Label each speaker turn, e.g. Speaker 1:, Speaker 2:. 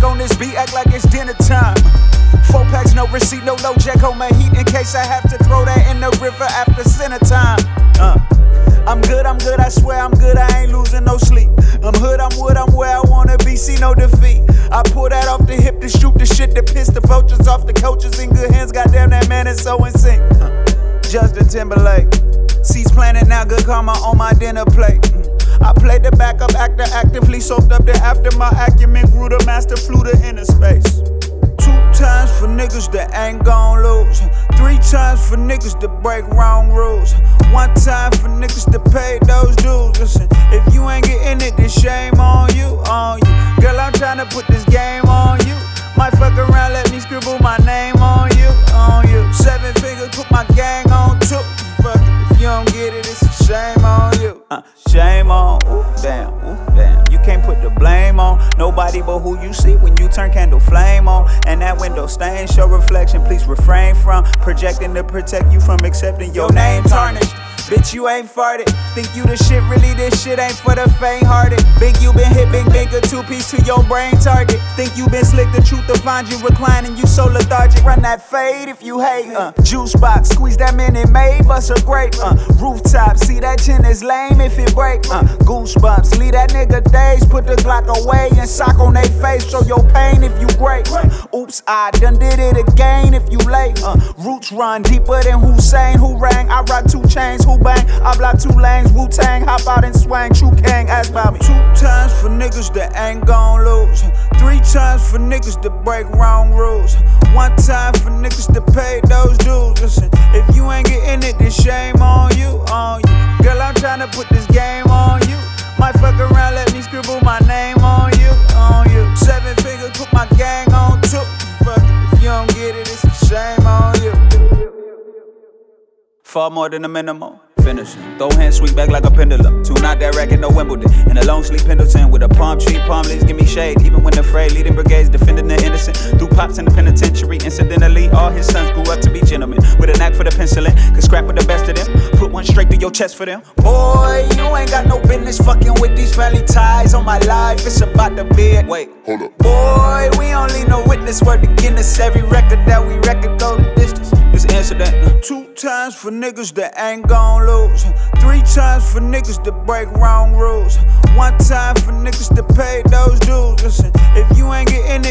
Speaker 1: on this beat, act like it's dinner time. 4 packs, no receipt, no low jack on my heat in case I have to throw that in the river after center time. I'm good, I swear I'm good, I ain't losing no sleep. I'm hood, I'm wood, I'm where I wanna be, see no defeat. I pull that off the hip to shoot the shit that piss the vultures off the coaches in good hands. Goddamn, that man is so in sync. Justin Timberlake, seeds planted now, good karma on my dinner plate. I played the backup actor, actively soaked up the after my acumen grew the master, flew to inner space. 2 times for niggas that ain't gon' lose. 3 times for niggas that break wrong rules. 1 time for niggas that pay those dues. Listen, if you ain't getting it, then shame on you, on you. Girl, I'm tryna put this game on you. Might fuck around, let me scribble my name on you, on you. 7 figures, put my gang on too. Fuck it, if you don't get it, it's a shame on you. Shame on, ooh damn, you can't put the blame on nobody but who you see when you turn candle flame on. And that window stain show reflection, please refrain from projecting to protect you from accepting your name tarnished. Bitch, you ain't farted. Think you the shit, really this shit ain't for the faint-hearted. Think you been hit, big a 2-piece to your brain target. Think you been slick, the truth to find you reclining, you so lethargic. Run that fade if you hate, juice box, squeeze that Minute Maid, bust a grape, rooftop, see that chin is lame if it break, goosebumps, leave that nigga days, put the Glock away and sock on they face, show your pain if you great, oops, I done did it again if you late, roots run deeper than Hussein, who rang, I rock 2 chains, who bang, I block 2 lanes, Wu-Tang, hop out and swang, true king, ask about me. 2 times for niggas that ain't gon' lose. 3 times for niggas that break wrong rules. 1 time for niggas that pay those dues. Listen, if you ain't getting it, then shame on you, on you. Girl, I'm tryna put this game on you. Might fuck around, let me scribble my name on you, on you. 7 figures, put my gang on too. Fuck it, if you don't get it, it's a shame on you. Far more than a minimum. Finishing. Throw hands, sweep back like a pendulum. Tune out that racket, no Wimbledon. In a long sleep Pendleton with a palm tree, palm leaves give me shade. Even when afraid, leading brigades, defending the innocent. Threw pops in the penitentiary. Incidentally, all his sons grew up to be gentlemen. With a knack for the penciling, could scrap with the best of them. Put one straight through your chest for them. Boy, you ain't got no business fucking with these family ties. On my life, it's about the bed. Wait, hold up. Boy, we don't leave no witness. Word to Guinness. Every record that we record go the distance. This incident. 2 times for niggas that ain't gon' lose. 3 times for niggas that break wrong rules. 1 time for niggas that pay those dues. Listen, if you ain't getting